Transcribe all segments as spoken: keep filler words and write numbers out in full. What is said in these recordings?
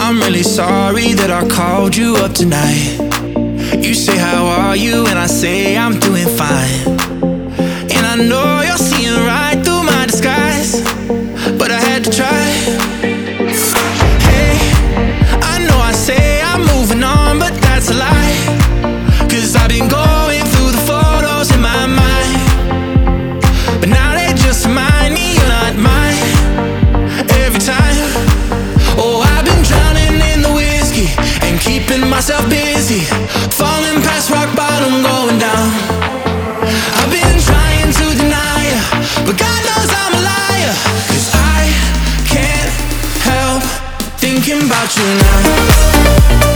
I'm really sorry that I called you up tonight. You say how are you and I say I'm doing fine. And I know you're seeing right through my disguise, but I had to try. Hey, I know I say I'm moving on, but that's a lie. Cause I've been going through the photos in my mind, but now they just remind me you're not mine. Every time, oh, I've been drowning in the whiskey and keeping myself busy, falling past rock bottom, going down. I've been trying to deny you, but God knows I'm a liar. Cause I can't help thinking about you now.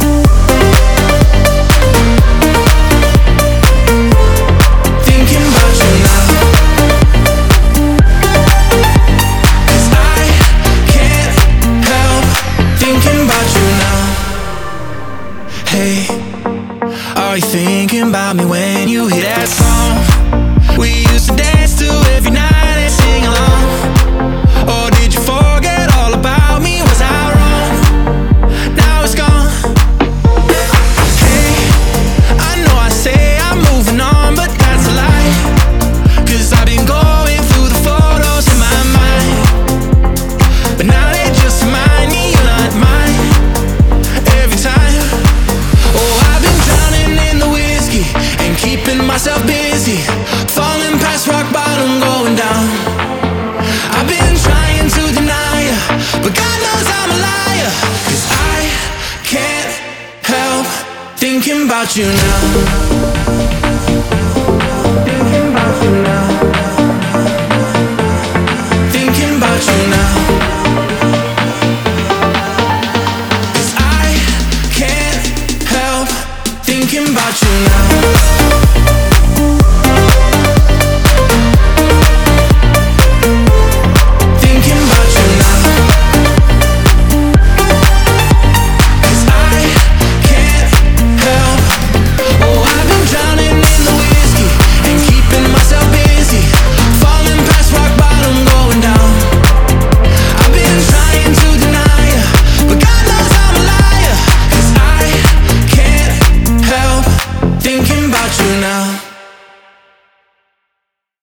Hey, are you thinking about me when you hear that song we used to dance to every night and sing along? Or did you forget all about me? Was I wrong? Now it's gone. Hey, I know I say I'm moving on, but that's a lie. Cause I've been going through the photos in my mind, but now they just remind me you're not mine. Every time, keeping myself busy, falling past rock bottom, going down. I've been trying to deny you, but God knows I'm a liar. Cause I can't help thinking about you now.